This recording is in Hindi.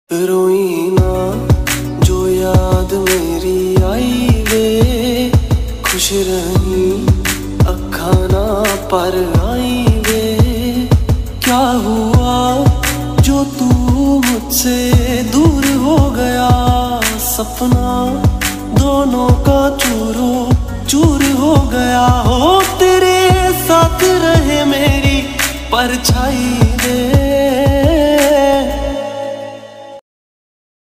रोई ना जो याद मेरी आई वे, खुश रही अखा ना पर आई वे। क्या हुआ जो तू मुझसे दूर हो गया, सपना दोनों का चूरो चूर हो गया। हो तेरे साथ रहे मेरी परछाई